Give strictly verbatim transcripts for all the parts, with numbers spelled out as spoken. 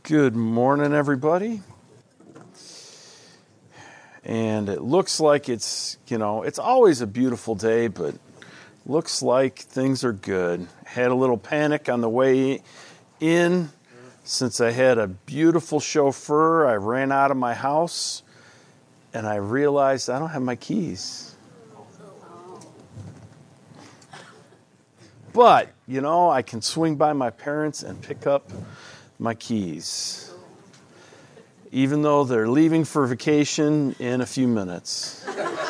Good morning, everybody. And it looks like it's, you know, it's always a beautiful day, but looks like things are good. Had a little panic on the way in since I had a beautiful chauffeur. I ran out of my house and I realized I don't have my keys. But, you know, I can swing by my parents and pick up my keys, even though they're leaving for vacation in a few minutes.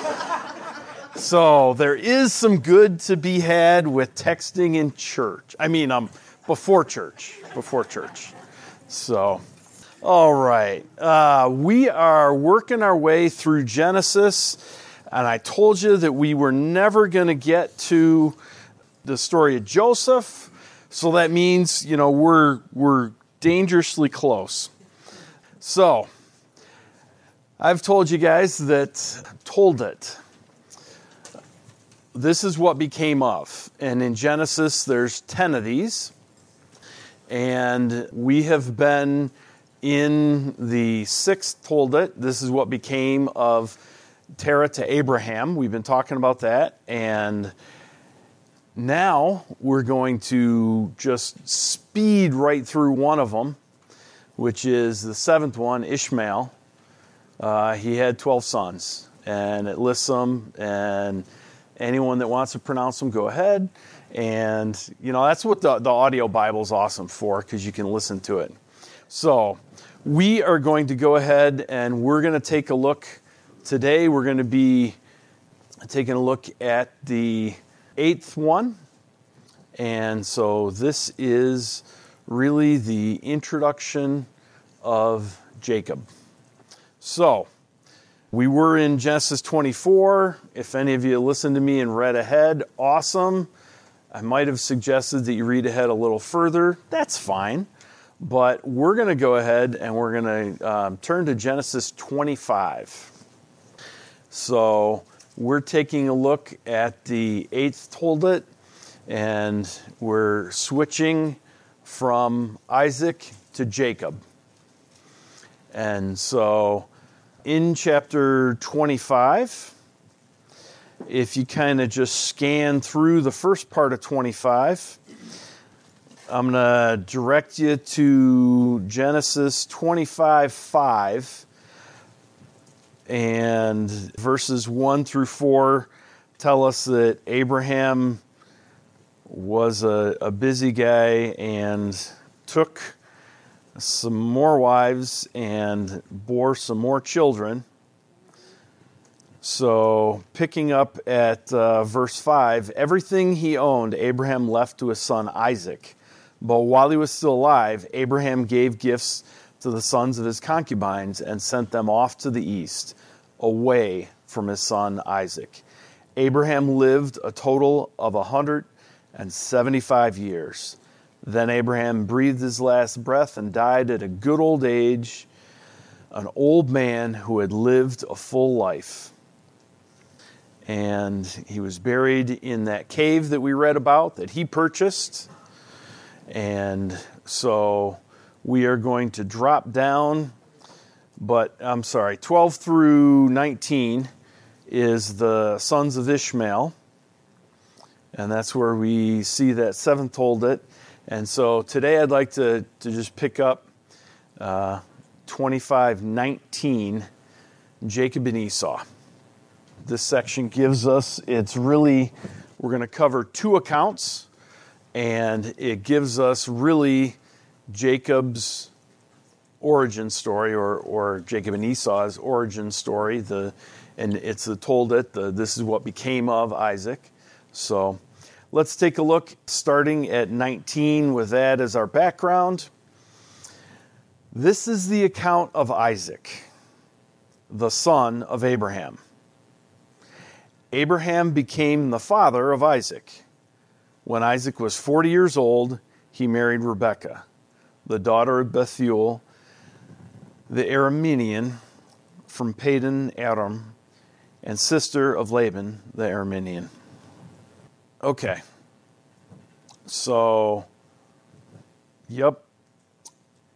So there is some good to be had with texting in church. I mean, um, before church, before church. So, all right. Uh, we are working our way through Genesis, and I told you that we were never going to get to the story of Joseph. So that means, you know, we're we're dangerously close. So, I've told you guys that, told it. This is what became of. And in Genesis, there's ten of these. And we have been in the sixth told it. This is what became of Terah to Abraham. We've been talking about that. And now we're going to just speed right through one of them, which is the seventh one, Ishmael. Uh, he had twelve sons, and it lists them, and anyone that wants to pronounce them, go ahead. And, you know, that's what the, the audio Bible is awesome for, because you can listen to it. So we are going to go ahead, and we're going to take a look. Today we're going to be taking a look at the eighth one. And so this is really the introduction of Jacob. So we were in Genesis twenty-four. If any of you listened to me and read ahead, awesome. I might have suggested that you read ahead a little further. That's fine. But we're going to go ahead and we're going to um, turn to Genesis twenty-five. So we're taking a look at the eighth told it, and we're switching from Isaac to Jacob. And so in chapter twenty-five, if you kind of just scan through the first part of twenty-five, I'm going to direct you to Genesis twenty-five five. And verses one through four tell us that Abraham was a, a busy guy and took some more wives and bore some more children. So picking up at uh, verse five, everything he owned, Abraham left to his son Isaac. But while he was still alive, Abraham gave gifts to the sons of his concubines and sent them off to the east, away from his son Isaac. Abraham lived a total of one hundred seventy-five years. Then Abraham breathed his last breath and died at a good old age, an old man who had lived a full life. And he was buried in that cave that we read about, that he purchased. And so we are going to drop down, but I'm sorry, twelve through nineteen is the sons of Ishmael. And that's where we see that seventh told it. And so today I'd like to, to just pick up uh, twenty-five nineteen, Jacob and Esau. This section gives us, it's really, we're going to cover two accounts, and it gives us really Jacob's origin story, or or Jacob and Esau's origin story. The and it's the told it. The, this is what became of Isaac. So let's take a look, starting at nineteen, with that as our background. This is the account of Isaac, the son of Abraham. Abraham became the father of Isaac. When Isaac was forty years old, he married Rebekah, the daughter of Bethuel, the Aramean from Padan Aram, and sister of Laban, the Aramean. Okay. So, yep.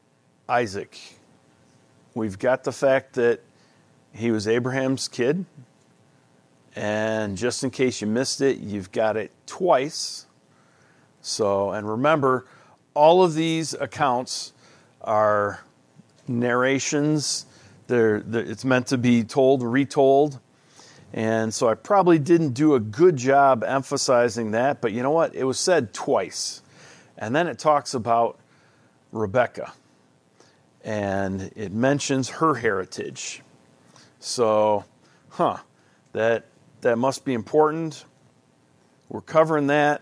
Isaac. We've got the fact that he was Abraham's kid. And just in case you missed it, you've got it twice. So, and remember, all of these accounts are narrations. They're, they're, it's meant to be told, retold. And so I probably didn't do a good job emphasizing that. But you know what? It was said twice. And then it talks about Rebekah. And it mentions her heritage. So, huh, that that must be important. We're covering that.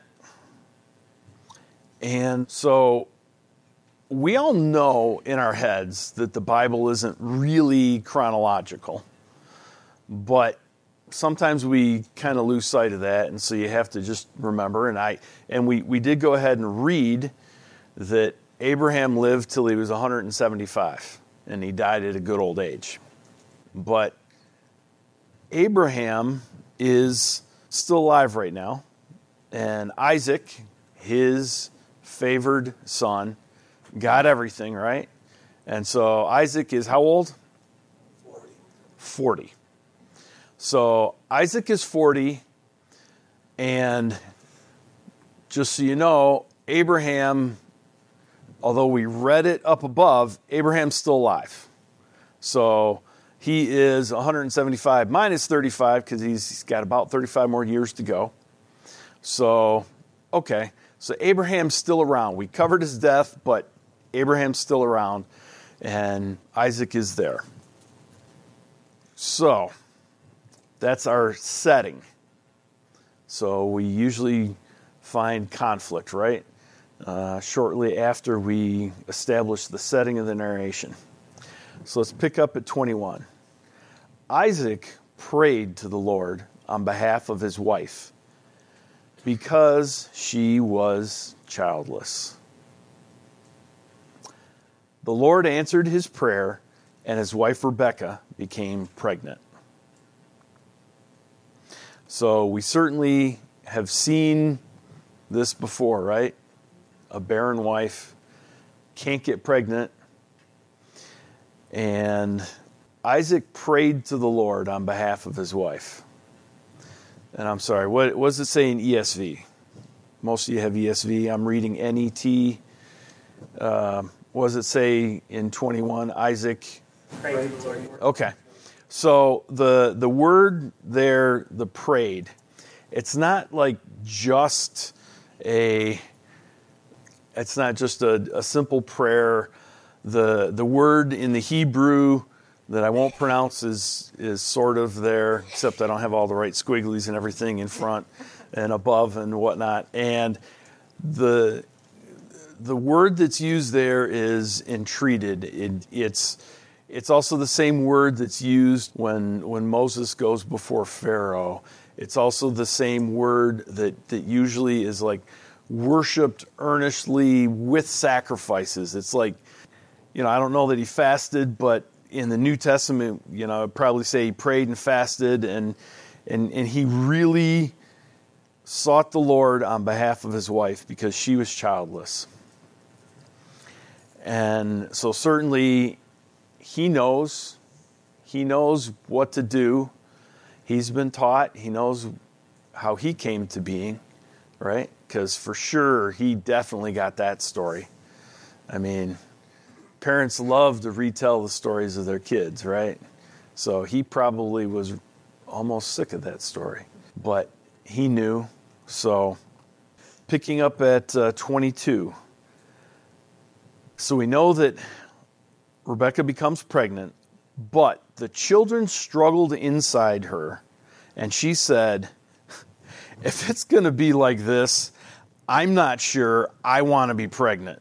And so we all know in our heads that the Bible isn't really chronological. But sometimes we kind of lose sight of that, and so you have to just remember. And I and we, we did go ahead and read that Abraham lived till he was one hundred seventy-five, and he died at a good old age. But Abraham is still alive right now, and Isaac, his favored son, got everything, right? And so Isaac is how old? forty. forty. So Isaac is forty, and just so you know, Abraham, although we read it up above, Abraham's still alive. So he is one hundred seventy-five minus thirty-five because he's got about thirty-five more years to go. So, okay. So Abraham's still around. We covered his death, but Abraham's still around, and Isaac is there. So that's our setting. So we usually find conflict, right? Uh, shortly after we establish the setting of the narration. So let's pick up at twenty-one. Isaac prayed to the Lord on behalf of his wife because she was childless. The Lord answered his prayer, and his wife Rebekah became pregnant. So we certainly have seen this before, right? A barren wife can't get pregnant. And Isaac prayed to the Lord on behalf of his wife. And I'm sorry, what, what does it say in E S V? Most of you have E S V. I'm reading N E T. Uh, what does it say in twenty-one? Isaac Prayed to the Lord. Okay. So the the word there, the prayed, it's not like just a, it's not just a, a simple prayer. The the word in the Hebrew that I won't pronounce is is sort of there, except I don't have all the right squigglies and everything in front and above and whatnot. And the the word that's used there is entreated. It, it's It's also the same word that's used when, when Moses goes before Pharaoh. It's also the same word that, that usually is like worshipped earnestly with sacrifices. It's like, you know, I don't know that he fasted, but in the New Testament, you know, I'd probably say he prayed and fasted, and and and he really sought the Lord on behalf of his wife because she was childless. And so certainly he knows, he knows what to do. He's been taught. He knows how he came to being, right? Because for sure, he definitely got that story. I mean, parents love to retell the stories of their kids, right? So he probably was almost sick of that story. But he knew. So picking up at uh, twenty-two. So we know that Rebekah becomes pregnant, but the children struggled inside her, and she said, if it's going to be like this, I'm not sure I want to be pregnant.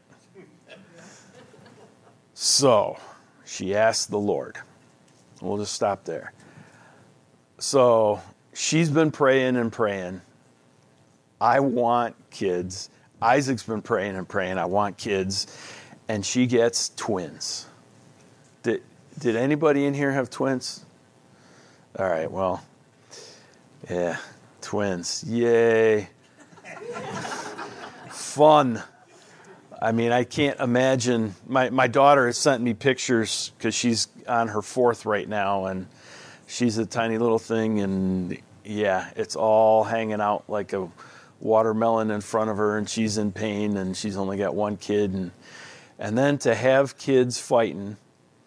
So she asked the Lord. We'll just stop there. So she's been praying and praying. I want kids. Isaac's been praying and praying. I want kids. And she gets twins. Did, did anybody in here have twins? All right, well, yeah, twins. Yay. Fun. I mean, I can't imagine. My, my daughter has sent me pictures because she's on her fourth right now, and she's a tiny little thing, and yeah, it's all hanging out like a watermelon in front of her, and she's in pain, and she's only got one kid, and and then to have kids fighting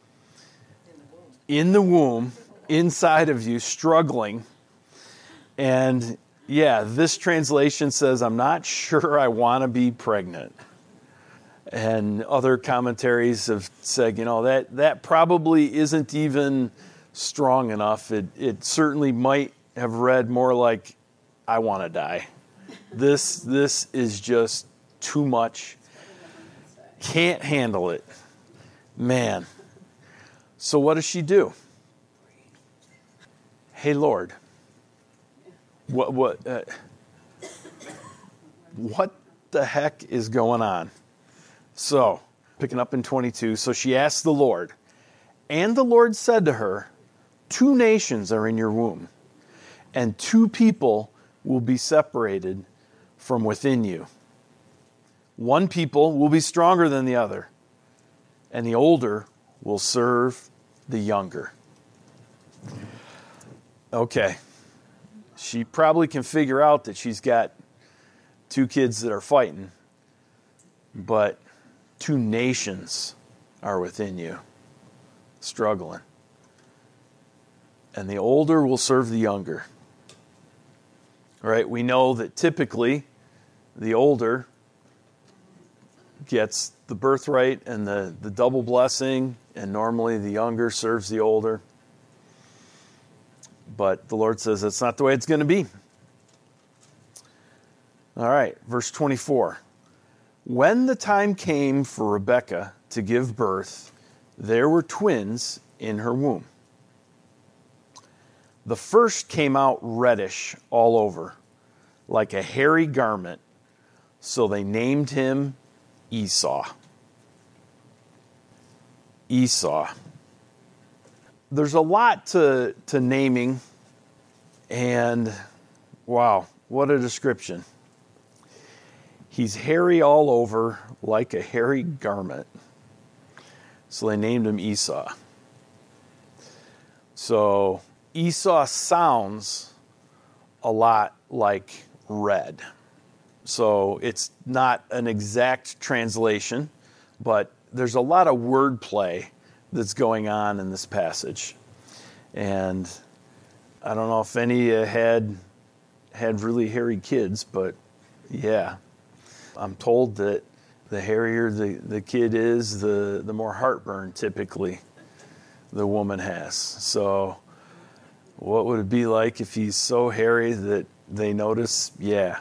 in the womb, inside of you, struggling, and yeah, this translation says, I'm not sure I want to be pregnant. And other commentaries have said, you know, that, that probably isn't even strong enough. It, it certainly might have read more like, I want to die. This, this is just too much. Can't handle it. Man. So what does she do? Hey, Lord. What, what, uh, what the heck is going on? So, picking up in twenty-two, so she asked the Lord, and the Lord said to her, two nations are in your womb, and two people will be separated from within you. One people will be stronger than the other, and the older will serve the younger. Okay, she probably can figure out that she's got two kids that are fighting, but two nations are within you, struggling. And the older will serve the younger. Right? We know that typically the older gets the birthright and the, the double blessing, and normally the younger serves the older. But the Lord says that's not the way it's going to be. All right, verse twenty-four. When the time came for Rebekah to give birth, there were twins in her womb. The first came out reddish all over, like a hairy garment, so they named him Esau. Esau. There's a lot to, to naming, and wow, what a description. He's hairy all over, like a hairy garment. So they named him Esau. So Esau sounds a lot like red. So it's not an exact translation, but there's a lot of wordplay that's going on in this passage. And I don't know if any uh, had had really hairy kids, but yeah. I'm told that the hairier the, the kid is, the, the more heartburn typically the woman has. So what would it be like if he's so hairy that they notice, yeah,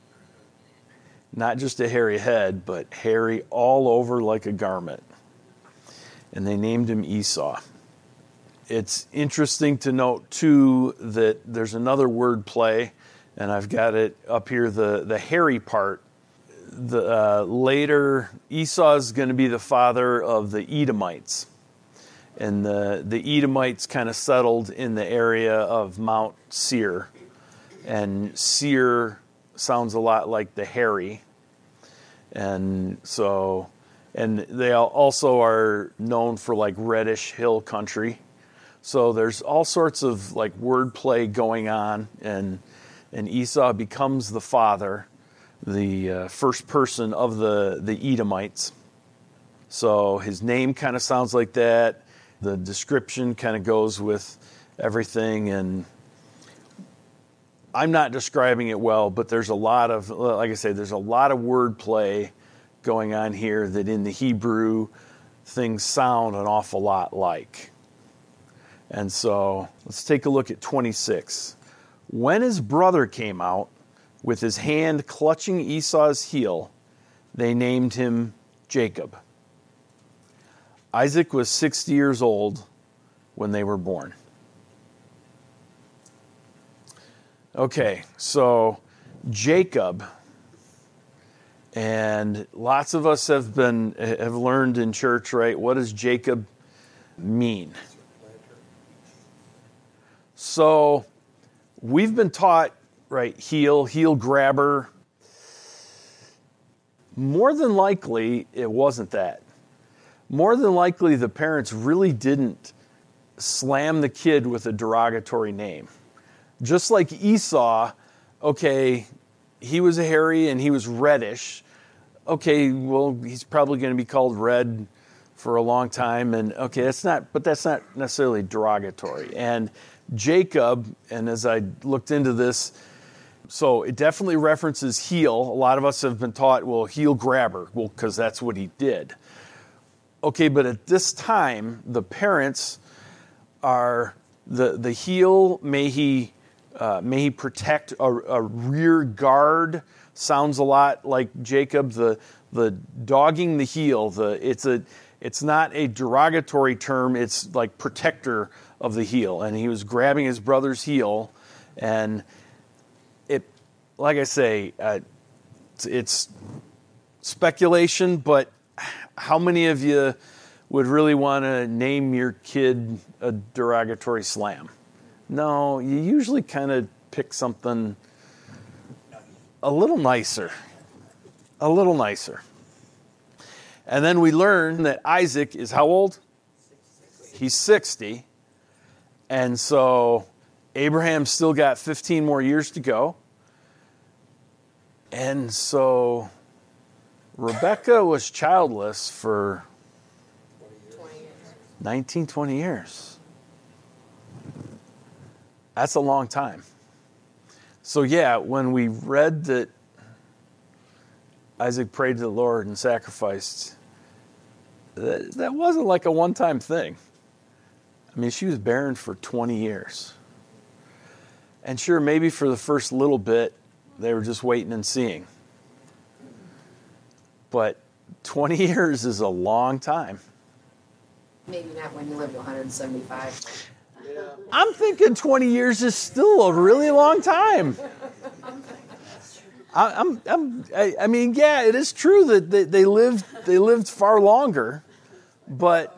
not just a hairy head, but hairy all over like a garment. And they named him Esau. It's interesting to note, too, that there's another word play, and I've got it up here, the, the hairy part. The uh, later, Esau is going to be the father of the Edomites. And the, the Edomites kind of settled in the area of Mount Seir. And Seir sounds a lot like the hairy. And so, and they also are known for like reddish hill country. So there's all sorts of like wordplay going on. And, and Esau becomes the father, the uh, first person of the, the Edomites. So his name kind of sounds like that. The description kind of goes with everything. And I'm not describing it well, but there's a lot of, like I say, there's a lot of wordplay going on here that in the Hebrew things sound an awful lot like. And so let's take a look at twenty-six. When his brother came out, with his hand clutching Esau's heel, they named him Jacob. Isaac was sixty years old when they were born. Okay, so Jacob, and lots of us have been have learned in church, right? What does Jacob mean? So we've been taught, right, heel, heel grabber. more than likely, it wasn't that. More than likely, the parents really didn't slam the kid with a derogatory name. Just like Esau, okay, he was a hairy and he was reddish. Okay, well, he's probably going to be called Red for a long time. And okay, that's not, but that's not necessarily derogatory. And Jacob, and as I looked into this, so it definitely references heel. A lot of us have been taught, well, heel grabber, well, because that's what he did. Okay, but at this time, the parents are the the heel. May he uh, may he protect a, a rear guard. Sounds a lot like Jacob. The the dogging the heel. The it's a it's not a derogatory term. It's like protector of the heel. And he was grabbing his brother's heel, and it, like I say, uh, it's, it's speculation, but how many of you would really want to name your kid a derogatory slam? No, you usually kind of pick something a little nicer. A little nicer. And then we learn that Isaac is how old? He's sixty. And so Abraham's still got fifteen more years to go. And so Rebecca was childless for nineteen, twenty years. That's a long time. So yeah, when we read that Isaac prayed to the Lord and sacrificed, that, that wasn't like a one-time thing. I mean, she was barren for twenty years. And sure, maybe for the first little bit, they were just waiting and seeing. But twenty years is a long time. Maybe not when you live to one hundred seventy-five. Yeah. I'm thinking twenty years is still a really long time. I, I'm, I'm, I, I mean, yeah, it is true that they, they lived, they lived far longer, but,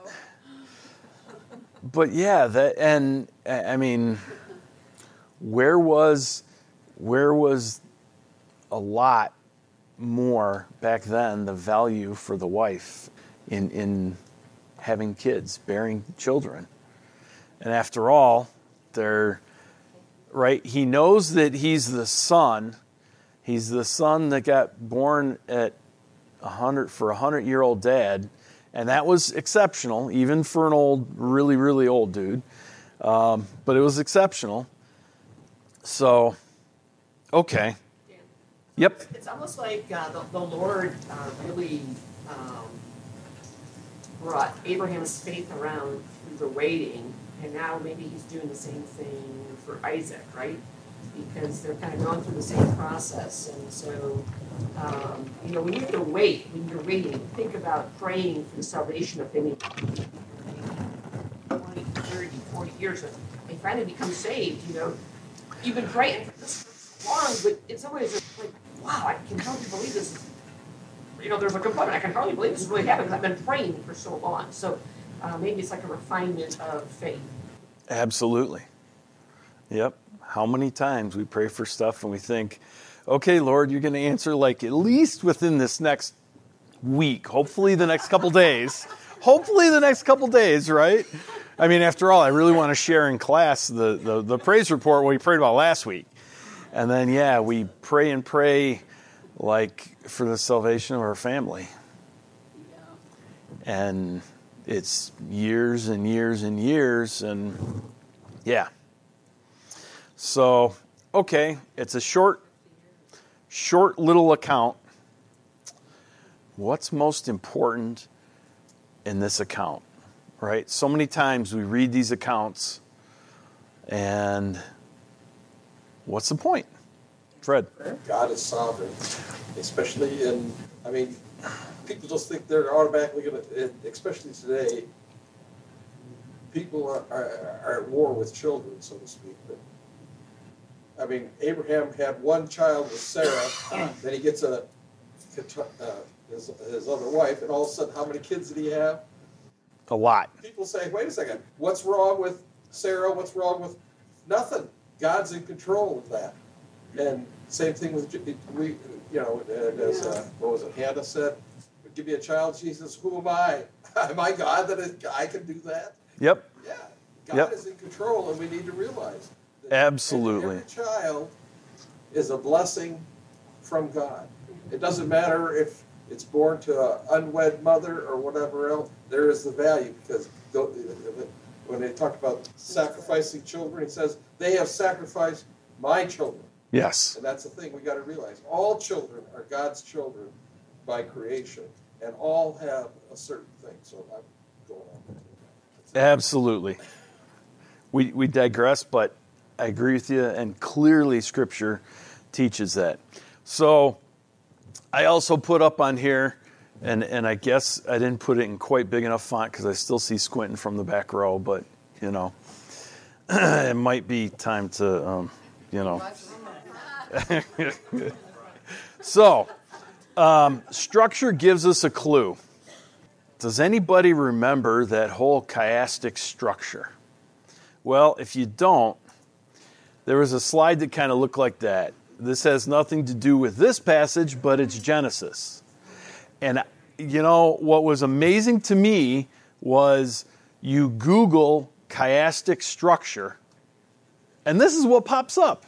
but yeah, that, and I mean, where was, where was a lot more back then the value for the wife in in having kids, bearing children? And after all, they're right. He knows that he's the son. He's the son that got born at a hundred for a hundred-year-old dad, and that was exceptional, even for an old, really, really old dude. Um, but it was exceptional. So, okay. Dan, Yep. It's almost like uh, the, the Lord uh, really um, brought Abraham's faith around through the waiting, and now maybe he's doing the same thing for Isaac, right? Because they're kind of going through the same process. And so, um, you know, when you have to wait, when you're waiting, think about praying for the salvation of maybe twenty, thirty, forty years, and they finally become saved, you know. You've been praying for this for so long, but in some ways it's like, wow, I can hardly believe this. You know, there's a component, I can hardly believe this is really happening because I've been praying for so long. So uh, maybe it's like a refinement of faith. Absolutely. Yep. How many times we pray for stuff and we think, okay, Lord, you're going to answer like at least within this next week, hopefully the next couple days, hopefully the next couple days, right? I mean, after all, I really want to share in class the, the, the praise report we prayed about last week. And then, yeah, we pray and pray like for the salvation of our family. And it's years and years and years, and yeah. So, okay, it's a short, short little account. What's most important in this account, right? So many times we read these accounts, and what's the point? Fred? God is sovereign, especially in, I mean, people just think they're automatically going to, especially today, people are, are, are at war with children, so to speak. But I mean, Abraham had one child with Sarah, then he gets a uh, his, his other wife, and all of a sudden, how many kids did he have? A lot. People say, wait a second, what's wrong with Sarah? What's wrong with nothing? God's in control of that. And Same thing with, we, you know, as, uh, what was it, Hannah said, give me a child, Jesus, who am I? Am I God that I can do that? Yep. Yeah. God Yep. is in control, and we need to realize that Absolutely. every child is a blessing from God. It doesn't matter if it's born to an unwed mother or whatever else, there is the value, because when they talk about sacrificing children, he says, they have sacrificed my children. Yes. And that's the thing we got to realize. All children are God's children by creation, and all have a certain thing. So I'm going on. Absolutely. We we digress, but I agree with you, and clearly Scripture teaches that. So I also put up on here, and, and I guess I didn't put it in quite big enough font because I still see squinting from the back row, but, you know, it might be time to, um, you know. So, um, structure gives us a clue. Does anybody remember that whole chiastic structure? Well, if you don't, there was a slide that kind of looked like that. This has nothing to do with this passage, but it's Genesis. And, you know, what was amazing to me was you Google chiastic structure, and this is what pops up.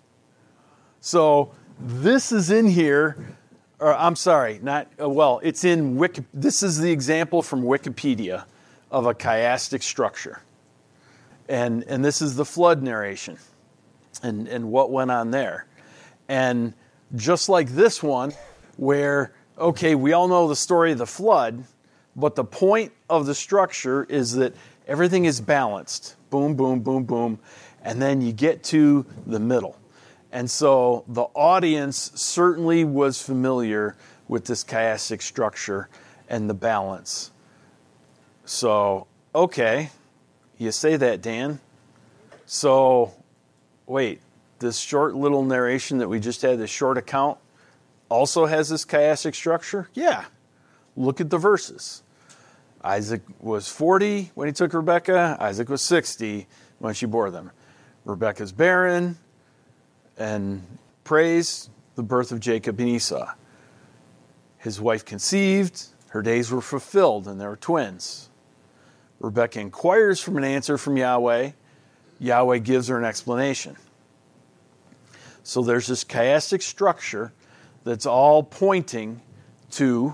So this is in here, or I'm sorry, not, uh, well, it's in Wiki, this is the example from Wikipedia of a chiastic structure. And and this is the flood narration and, and what went on there. And just like this one, where, okay, we all know the story of the flood, but the point of the structure is that everything is balanced. Boom, boom, boom, boom. And then you get to the middle. And so the audience certainly was familiar with this chiastic structure and the balance. So, okay, you say that, Dan. So, wait, this short little narration that we just had, this short account, also has this chiastic structure? Yeah. Look at the verses. Isaac was forty when he took Rebekah. Isaac was sixty when she bore them. Rebekah's barren, and praise the birth of Jacob and Esau. His wife conceived, her days were fulfilled, and there were twins. Rebekah inquires for an answer from Yahweh. Yahweh gives her an explanation. So there's this chiastic structure that's all pointing to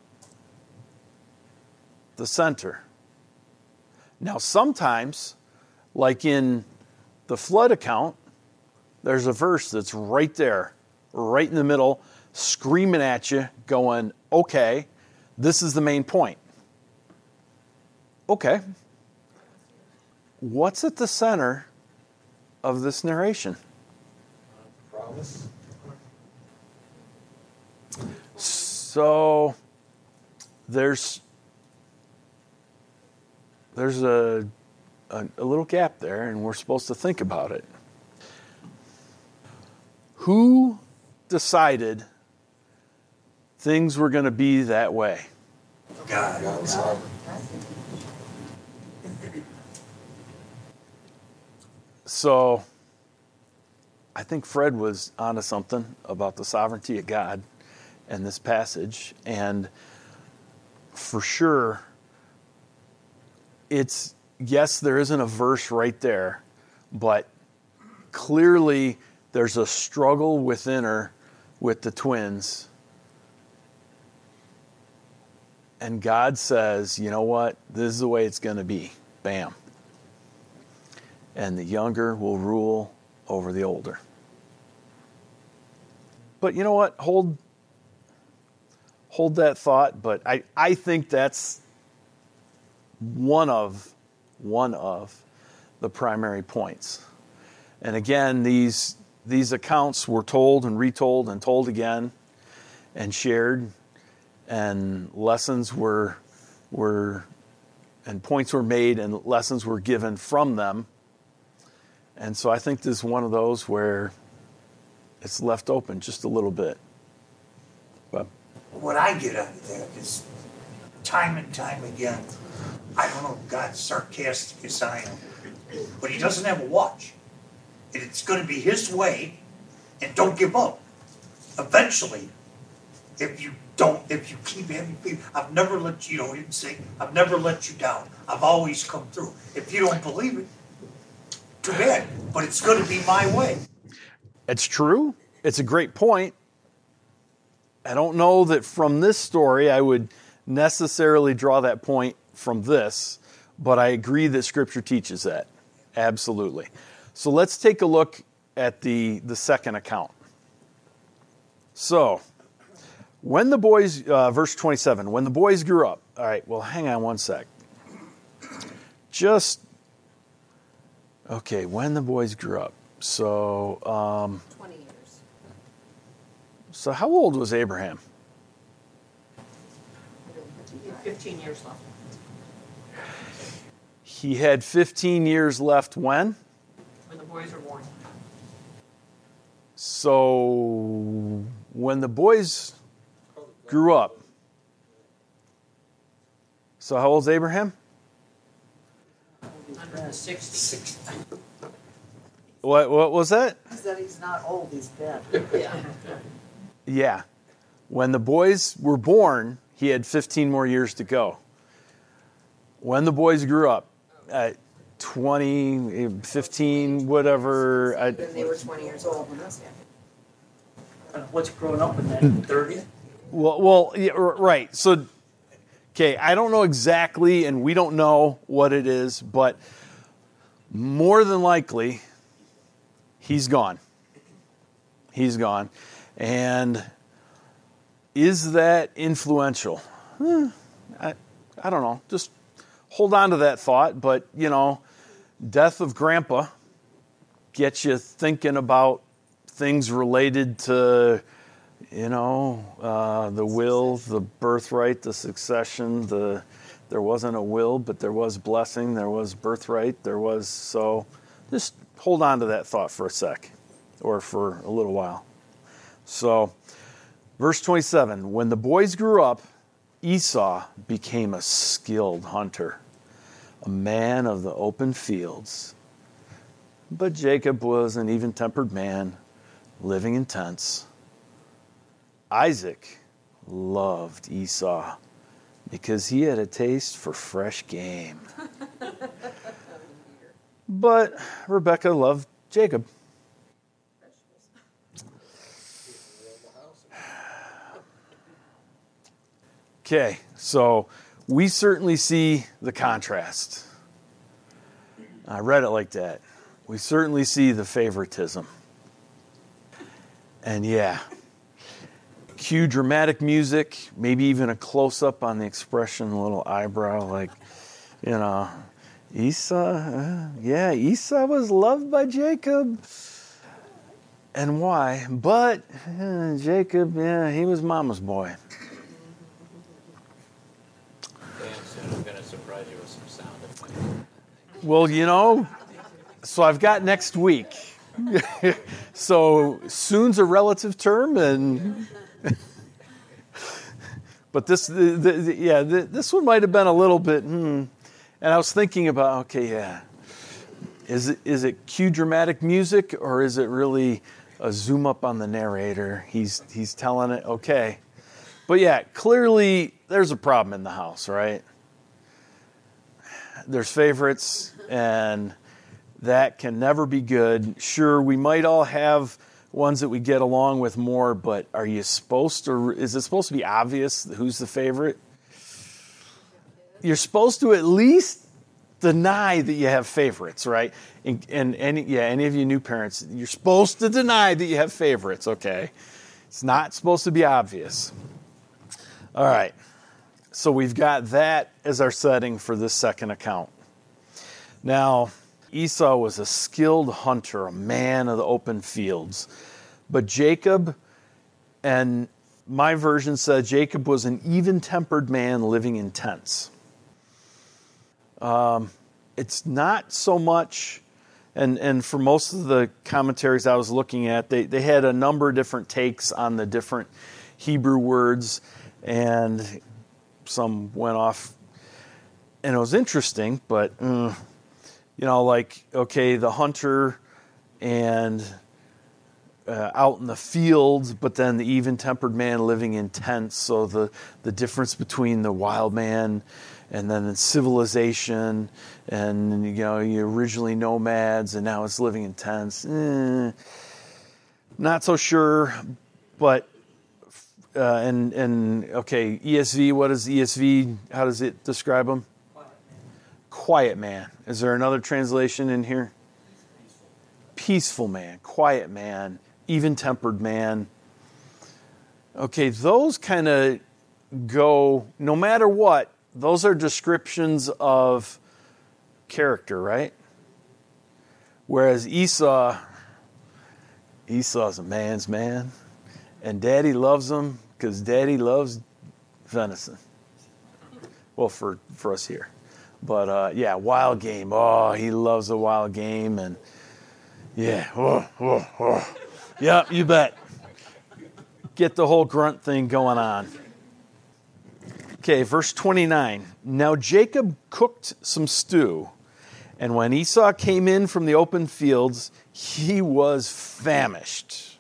the center. Now sometimes, like in the flood account, there's a verse that's right there, right in the middle, screaming at you, going, okay, this is the main point. Okay. What's at the center of this narration? Promise. So there's there's a, a a little gap there, and we're supposed to think about it. Who decided things were going to be that way? God. God's sovereign. So I think Fred was onto something about the sovereignty of God in this passage. And for sure, it's, yes, there isn't a verse right there, but clearly there's a struggle within her with the twins. And God says, you know what? This is the way it's going to be. Bam. And the younger will rule over the older. But you know what? Hold hold that thought. But I, I think that's one of one of the primary points. And again, these these accounts were told and retold and told again and shared, and lessons were were and points were made and lessons were given from them. And so I think this is one of those where it's left open just a little bit. But What I get out of that is time and time again, I don't know if God's sarcastic as I am, but he doesn't have a watch. And it's going to be his way, and don't give up. Eventually, if you don't, if you keep having faith, I've never let you, you know, didn't say, I've never let you down. I've always come through. If you don't believe it, too bad, but it's going to be my way. It's true. It's a great point. I don't know that from this story I would necessarily draw that point from this, but I agree that Scripture teaches that. Absolutely. So let's take a look at the, the second account. So, when the boys, uh, verse twenty-seven, when the boys grew up. All right, well, hang on one sec. Just, okay, when the boys grew up. So, um, Twenty years. so how old was Abraham? He had fifteen years left. He had fifteen years left when? When the boys were born. So, when the boys grew up. So, how old's Abraham? Under the sixties. What, what was that? He said he's not old, he's dead. Yeah. Yeah. When the boys were born, he had fifteen more years to go. When the boys grew up, at twenty, fifteen, whatever. I, Then they were twenty years old when this happened. Uh, What's growing up in that, thirtieth? well, well, yeah, r- right. So, okay, I don't know exactly, and we don't know what it is, but more than likely, he's gone. He's gone. And is that influential? Hmm, I, I don't know. Just hold on to that thought. But, you know, death of grandpa gets you thinking about things related to, you know, uh, the will, the birthright, the succession, the there wasn't a will, but there was blessing, there was birthright, there was, so just hold on to that thought for a sec, or for a little while. So, verse twenty-seven, when the boys grew up, Esau became a skilled hunter, a man of the open fields. But Jacob was an even-tempered man, living in tents. Isaac loved Esau because he had a taste for fresh game. But Rebekah loved Jacob. Okay, so we certainly see the contrast. I read it like that. We certainly see the favoritism. And yeah, cue dramatic music, maybe even a close-up on the expression, a little eyebrow, like, you know, Esau, uh, yeah, Esau was loved by Jacob. And why? But uh, Jacob, yeah, he was mama's boy. Dan said I'm going to surprise you with some sound effects. Well, you know, so I've got next week. So soon's a relative term, and but this, the, the, the, yeah, the, this one might have been a little bit. Hmm. And I was thinking about, okay, yeah, is it is it cue dramatic music, or is it really a zoom up on the narrator? He's he's telling it, okay, but yeah, clearly there's a problem in the house, right? There's favorites, and that can never be good. Sure, we might all have ones that we get along with more, but are you supposed to, is it supposed to be obvious who's the favorite? You're supposed to at least deny that you have favorites, right? And, and any, yeah, any of you new parents, you're supposed to deny that you have favorites, okay? It's not supposed to be obvious. All right. So we've got that as our setting for this second account. Now, Esau was a skilled hunter, a man of the open fields. But Jacob, and my version said Jacob was an even-tempered man living in tents. Um, it's not so much, and, and for most of the commentaries I was looking at, they, they had a number of different takes on the different Hebrew words, and some went off, and it was interesting, but, mm, you know, like, okay, the hunter and uh, out in the fields, but then the even-tempered man living in tents. So the, the difference between the wild man and then the civilization, and you know, you originally nomads, and now it's living in tents. Eh, not so sure, but uh, and and okay, E S V. What is E S V? How does it describe them? Quiet man. Is there another translation in here? Peaceful man, quiet man, even-tempered man. Okay, those kind of go, no matter what, those are descriptions of character, right? Whereas Esau, Esau's a man's man, and Daddy loves him because Daddy loves venison. Well, for, for us here. But uh, yeah, wild game. Oh, he loves a wild game, and yeah, oh, oh, oh. Yeah, you bet. Get the whole grunt thing going on. Okay, verse twenty-nine. Now Jacob cooked some stew, and when Esau came in from the open fields, he was famished.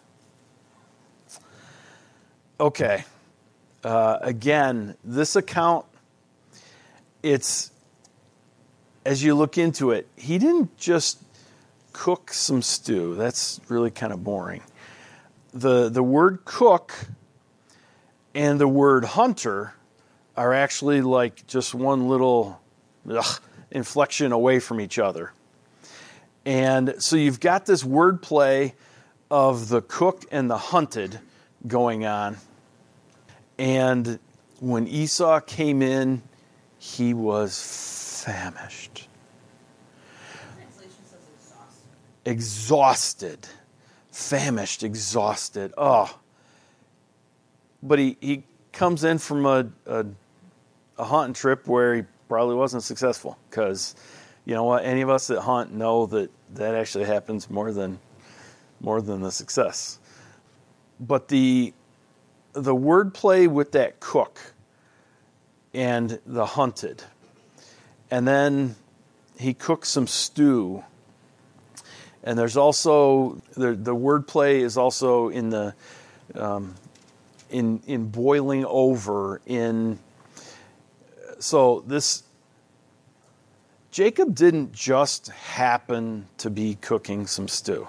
Okay, uh, again, this account, it's, as you look into it, he didn't just cook some stew. That's really kind of boring. The, the word cook and the word hunter are actually like just one little ugh, inflection away from each other. And so you've got this word play of the cook and the hunted going on. And when Esau came in, he was famished. Translation says exhausted. Exhausted. Famished, exhausted. Oh. But he, he comes in from a, a, a hunting trip where he probably wasn't successful. Because, you know what, any of us that hunt know that that actually happens more than more than the success. But the the wordplay with that cook and the hunted, and then he cooks some stew. And there's also the the wordplay is also in the um, in in boiling over in. So this Jacob didn't just happen to be cooking some stew.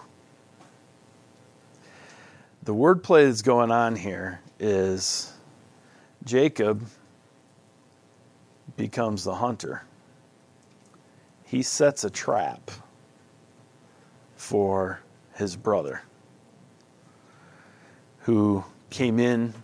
The wordplay that's going on here is Jacob becomes the hunter. He sets a trap for his brother, who came in,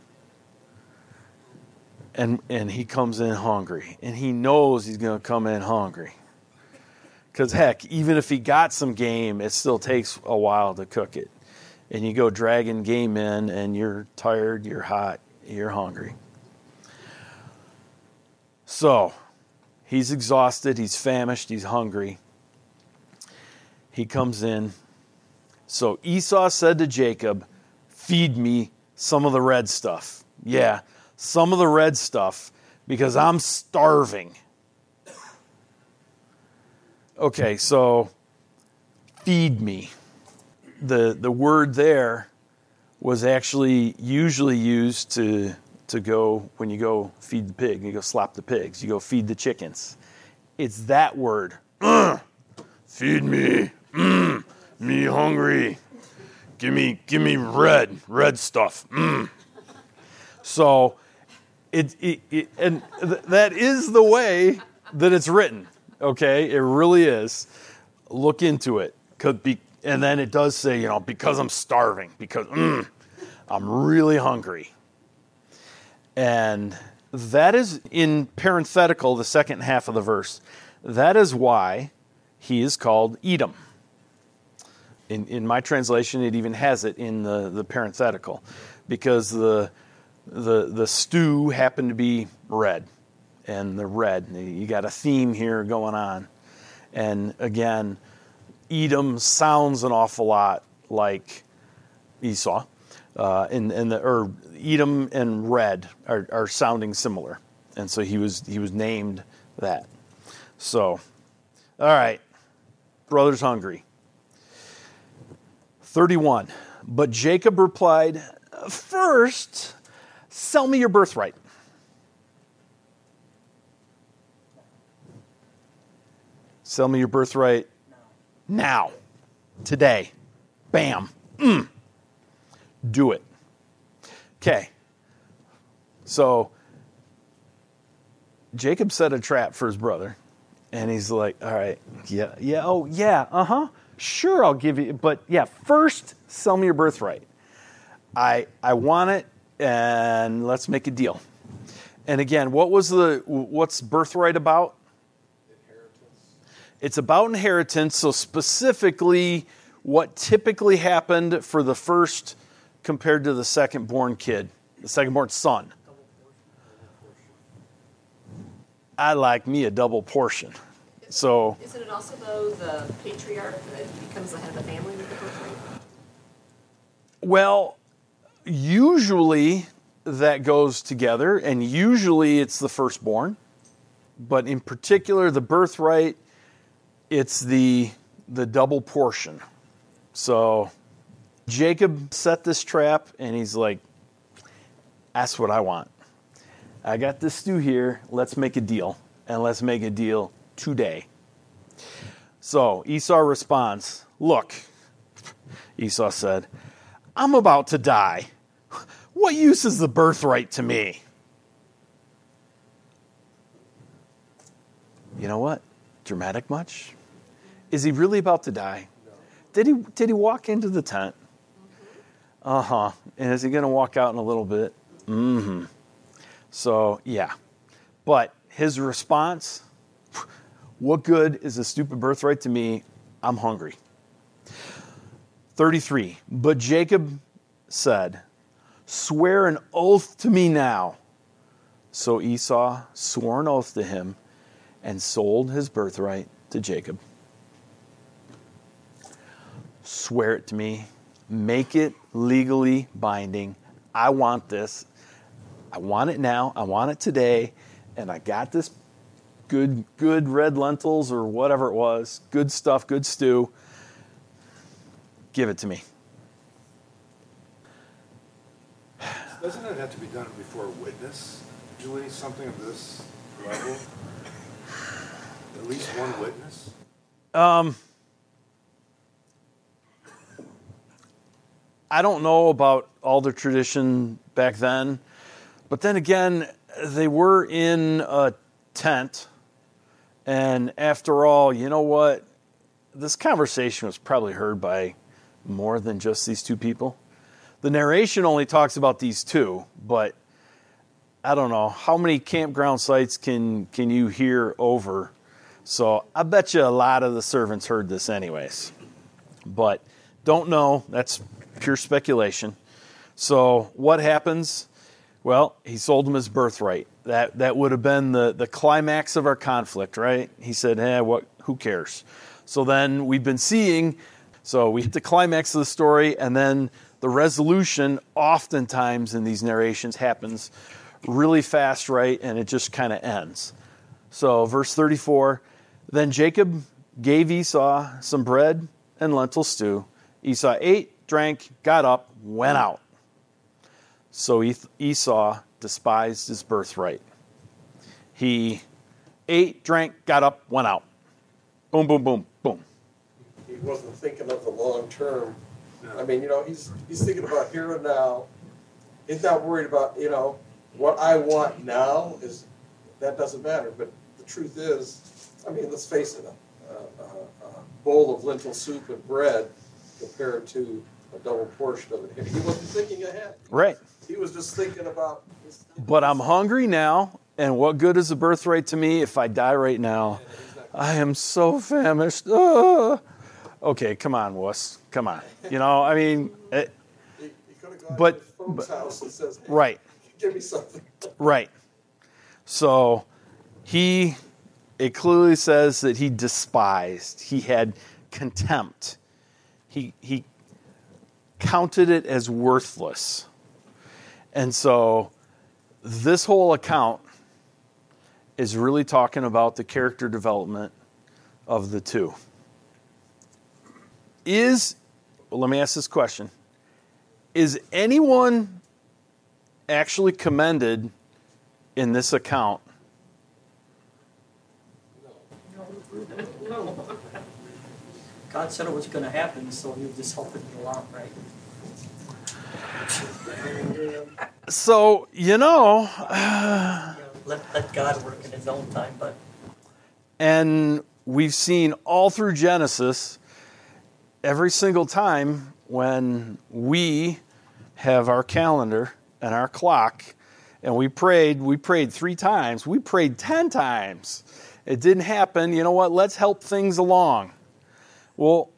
and and he comes in hungry, and he knows he's going to come in hungry. Because heck, even if he got some game, it still takes a while to cook it. And you go dragging game in, and you're tired, you're hot, you're hungry. So, he's exhausted, he's famished, he's hungry. He comes in. So Esau said to Jacob, feed me some of the red stuff. Yeah, some of the red stuff, because I'm starving. Okay, so feed me. The the word there was actually usually used to to go when you go feed the pig, you go slap the pigs, you go feed the chickens. It's that word. Ugh. Feed me. Mm, me hungry. Give me, give me red, red stuff. Mm. So, it, it, it and th- that is the way that it's written. Okay, it really is. Look into it, could be, and then it does say, you know, because I'm starving, because mm, I'm really hungry, and that is in parenthetical, the second half of the verse. That is why he is called Edom. In, in my translation, it even has it in the, the parenthetical, because the, the the stew happened to be red, and the red, you got a theme here going on. And again, Edom sounds an awful lot like Esau, uh, and, and the, or Edom and red are, are sounding similar, and so he was he was named that. So, all right, brother's hungry. thirty-one. But Jacob replied, first, sell me your birthright. Sell me your birthright now, today. Bam. Mm. Do it. Okay. So Jacob set a trap for his brother, and he's like, all right, yeah, yeah, oh, yeah, uh-huh. Sure, I'll give you, but yeah, first, sell me your birthright. I I want it, and let's make a deal. And again, what was the, what's birthright about? It's about inheritance, so specifically what typically happened for the first compared to the second-born kid, the second-born son. I like me a double portion. So, Isn't it also, though, the patriarch that becomes the head of the family with the birthright? well, usually that goes together, and usually it's the firstborn. But in particular, the birthright, it's the the double portion. So Jacob set this trap, and he's like, that's what I want. I got this stew here. Let's make a deal, and let's make a deal today. So Esau responds, look, Esau said, I'm about to die. What use is the birthright to me? You know what? Dramatic much? Is he really about to die? Did he did he walk into the tent? Uh-huh. And is he going to walk out in a little bit? Mm-hmm. So, yeah. But his response, what good is a stupid birthright to me? I'm hungry. thirty-three. But Jacob said, swear an oath to me now. So Esau swore an oath to him and sold his birthright to Jacob. Swear it to me. Make it legally binding. I want this. I want it now. I want it today. And I got this good, good red lentils or whatever it was. Good stuff, good stew. Give it to me. Doesn't it have to be done before a witness? Usually something of this level? At least one witness? Um, I don't know about all the tradition back then, but then again, they were in a tent, and after all, you know what? This conversation was probably heard by more than just these two people. The narration only talks about these two, but I don't know. How many campground sites can, can you hear over? So I bet you a lot of the servants heard this anyways. But don't know. That's pure speculation. So what happens? Well, he sold him his birthright. That that would have been the, the climax of our conflict, right? He said, eh, what? Who cares? So then we've been seeing, so we hit the climax of the story, and then the resolution oftentimes in these narrations happens really fast, right? And it just kind of ends. So verse thirty-four, then Jacob gave Esau some bread and lentil stew. Esau ate, drank, got up, went out. So Esau despised his birthright. He ate, drank, got up, went out. Boom, boom, boom, boom. He wasn't thinking of the long term. I mean, you know, he's he's thinking about here and now. He's not worried about, you know, what I want now is, that doesn't matter. But the truth is, I mean, let's face it, a, a, a bowl of lentil soup and bread compared to a double portion of it. He wasn't thinking ahead. Right. He was just thinking about. But I'm hungry now, and what good is a birthright to me if I die right now? I am so famished. Ah. Okay, come on, wuss. Come on. You know, I mean, it, He, he could have gone But- to his folks' but- house and says, hey, right, give me something. right. So he, it clearly says that he despised. He had contempt. He he counted it as worthless. And so this whole account is really talking about the character development of the two. Is, well, let me ask this question. is anyone actually commended in this account? God said it was gonna happen, so he was just helping me along, right? So, you know, Let, let God work in his own time, but and we've seen all through Genesis, every single time when we have our calendar and our clock, and we prayed, we prayed three times, we prayed ten times. It didn't happen. You know what? Let's help things along. Well,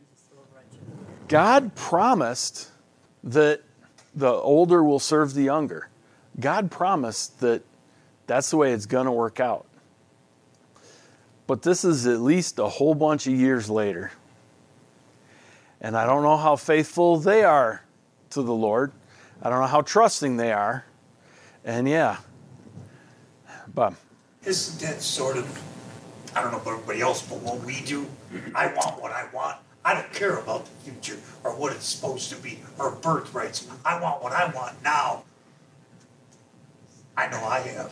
God promised that the older will serve the younger. God promised that that's the way it's going to work out. But this is at least a whole bunch of years later. And I don't know how faithful they are to the Lord. I don't know how trusting they are. And yeah, Bob. Isn't that sort of, I don't know about everybody else, but what we do, I want what I want. I don't care about the future or what it's supposed to be or birthrights. I want what I want now. I know I have.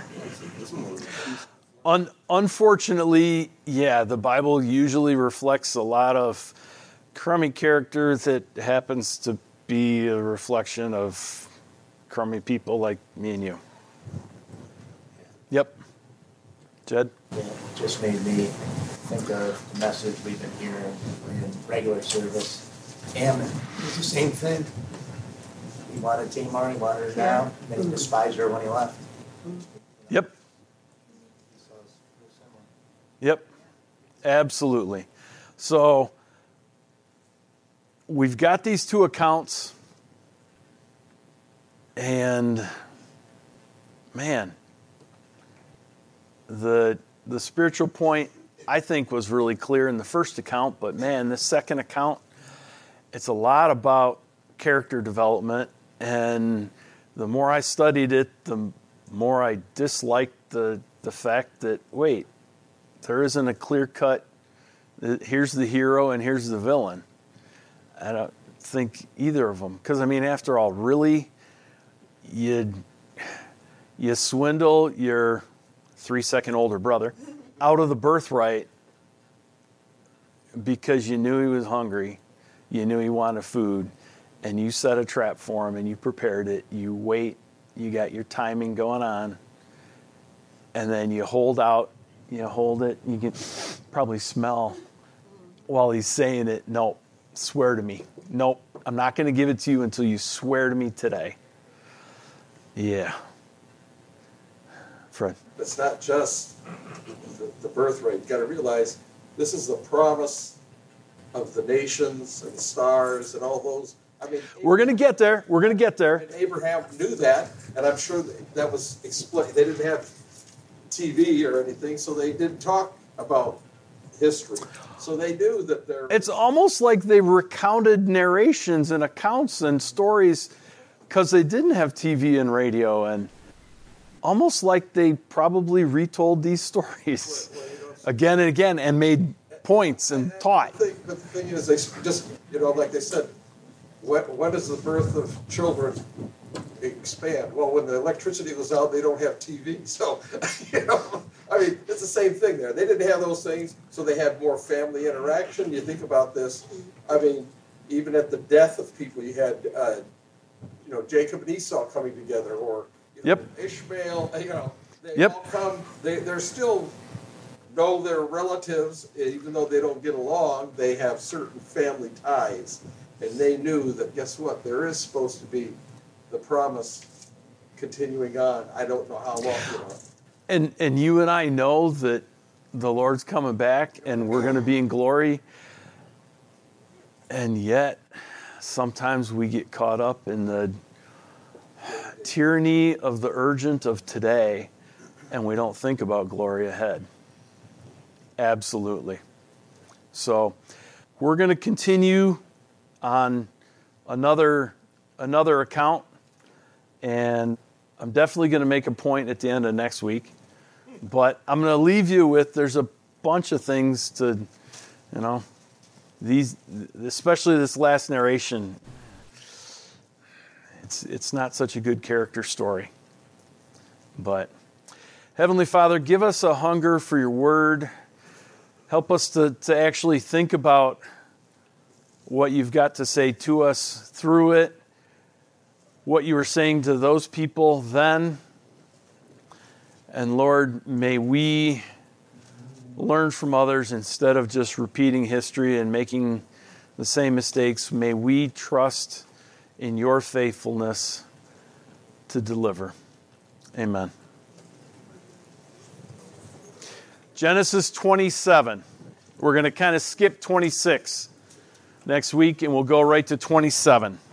Un- unfortunately, yeah, the Bible usually reflects a lot of crummy character that happens to be a reflection of crummy people like me and you. Yep. Jed? Yeah, it just made me think of the message we've been hearing in regular service. Ammon, it's the same thing. He wanted Tamar, he wanted her now, and he despised her when he left. Yep. Yep. Absolutely. So we've got these two accounts, and man, the the spiritual point I think was really clear in the first account, but man, this second account, it's a lot about character development, and the more I studied it, the more I disliked the the fact that, wait, there isn't a clear-cut, here's the hero and here's the villain. I don't think either of them. Because, I mean, after all, really, you you swindle your three-second older brother out of the birthright because you knew he was hungry, you knew he wanted food, and you set a trap for him and you prepared it, you wait, you got your timing going on, and then you hold out, you hold it, you can probably smell while he's saying it, nope, swear to me. Nope, I'm not going to give it to you until you swear to me today. Yeah. Fred. It's not just the, the birthright. You got to realize this is the promise of the nations and the stars and all those. I mean, we're going to get there. We're going to get there. And Abraham knew that, and I'm sure that, that was explained. They didn't have T V or anything, so they didn't talk about history. So they knew that they're... It's almost like they recounted narrations and accounts and stories because they didn't have T V and radio, and almost like they probably retold these stories well, well, you know, again and again and made points and, and taught. The thing, but the thing is, they just, you know, like they said, when, when does the birth of children expand? Well, when the electricity was out, they don't have T V. So, you know, I mean, it's the same thing there. They didn't have those things, so they had more family interaction. You think about this, I mean, even at the death of people, you had, uh, you know, Jacob and Esau coming together, or you know, yep. Ishmael, you know, they yep. all come, they, they're still know their relatives, even though they don't get along, they have certain family ties. And they knew that, guess what, there is supposed to be the promise continuing on. I don't know how long, you know. And, and you and I know that the Lord's coming back and we're going to be in glory. And yet, sometimes we get caught up in the tyranny of the urgent of today, and we don't think about glory ahead. Absolutely. So, we're going to continue on another another account, and I'm definitely going to make a point at the end of next week. But I'm going to leave you with, there's a bunch of things to, you know, these, especially this last narration. it's it's not such a good character story. But Heavenly Father, give us a hunger for your word. Help us to, to actually think about what you've got to say to us through it, what you were saying to those people then. And Lord, may we learn from others instead of just repeating history and making the same mistakes. May we trust in your faithfulness to deliver. Amen. Genesis twenty-seven. We're going to kind of skip twenty-six next week, and we'll go right to twenty-seven.